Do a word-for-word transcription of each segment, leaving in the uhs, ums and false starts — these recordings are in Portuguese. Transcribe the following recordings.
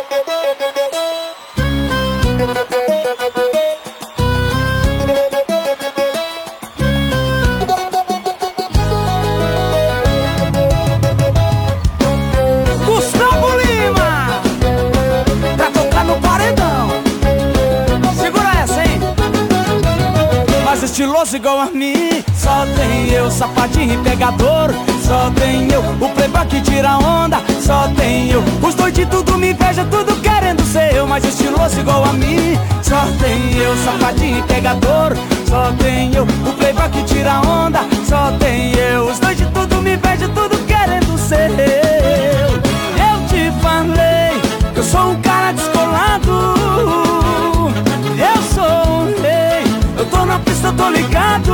Estiloso igual a mim, só tem eu, safadinho e pegador. Só tem eu, o playboy que tira onda. Só tem eu, os dois de tudo me inveja, tudo querendo ser eu. Mas estiloso igual a mim, só tem eu, safadinho e pegador. Só tem eu, o playboy que tira onda. Só tem eu, os dois de tudo me inveja, tudo querendo ser eu. Eu te falei que eu sou um cara descolado. Eu sou um rei, eu tô na pista, tô ligado.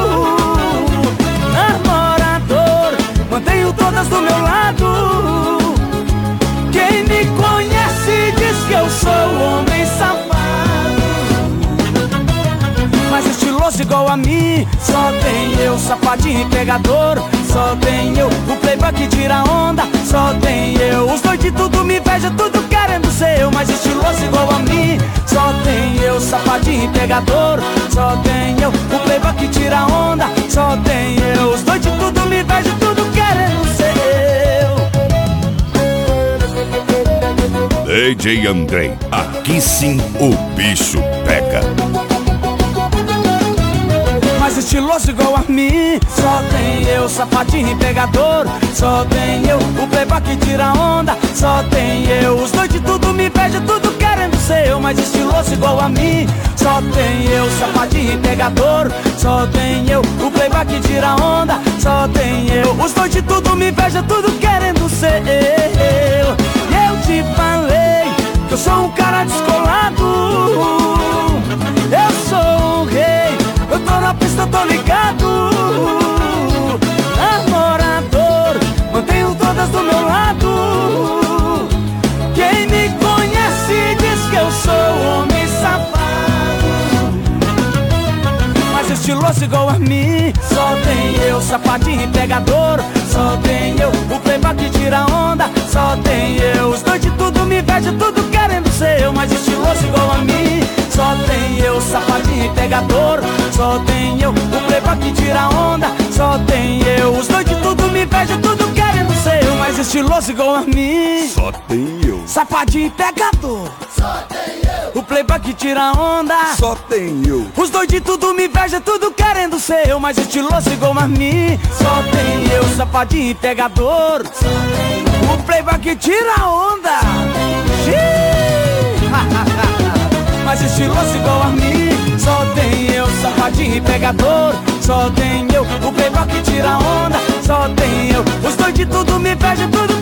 Namorador, mantenho todas do meu lado. Quem me conhece diz que eu sou homem safado. Mas estiloso igual a mim, só tem eu, safadinho e pegador. Só tem eu, o playboy que tira onda. Só tem eu, os dois de tudo me inveja, tudo querendo ser eu. Mas estiloso igual a mim, só tem eu, safadinho e pegador. Só tem eu, o playboy que tira onda. Só tem eu, os dois de tudo me inveja, tudo querendo ser eu. D J Andrei, aqui sim o bicho pega. Mas estiloso igual a mim, só tem eu, safadinho e pegador. Só tem eu, o playboy que tira onda. Só tem eu, os dois de tudo me inveja, tudo querendo ser eu. Mas estiloso igual a mim, só tem eu, safadinho e pegador. Só tem eu, o playboy que tira onda. Só tem eu, os dois de tudo me inveja, tudo querendo ser eu. E eu te falei que eu sou um cara descolado. Eu sou um rei, eu tô na pista, tô ligado. Namorador, mantenho todas do meu lado. Quem me conhece diz que eu sou homem safado. Mas estiloso igual a mim, só tem eu, safadinho e pegador. Só tem eu, o playboy que tira onda. Só tem eu, os dois de tudo me inveja, tudo querendo ser eu. Mas estiloso igual a mim, só tem eu, safadinho e pegador. Só tem eu, o playboy que tira onda. Só tem eu, os dois de tudo me inveja, tudo querendo ser eu. Mas estiloso igual a mim, só tem eu, safadinho e pegador. Só tem eu, o playboy que tira onda. Só tem eu, os dois de tudo me inveja, tudo querendo ser eu. Mas estiloso igual a mim, só tem eu, safadinho e pegador. Só tem eu, o playboy que tira onda. Mas estiloso igual a mim, só tem eu, safadinho e pegador. Só tem eu, o playboy que tira onda. Só tem eu, os dois de tudo me inveja, tudo